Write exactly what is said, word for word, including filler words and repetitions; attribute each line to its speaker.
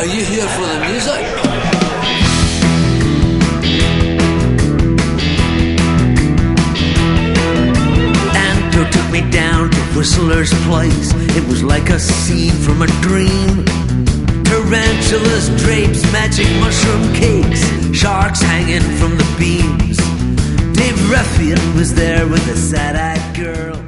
Speaker 1: you here for the music?
Speaker 2: Anto took me down to Whistler's place. It was like a scene from a dream. Tarantulas, drapes, magic mushroom cakes, sharks hanging from the beams. Dave Ruffian was there with a sad-eyed girl.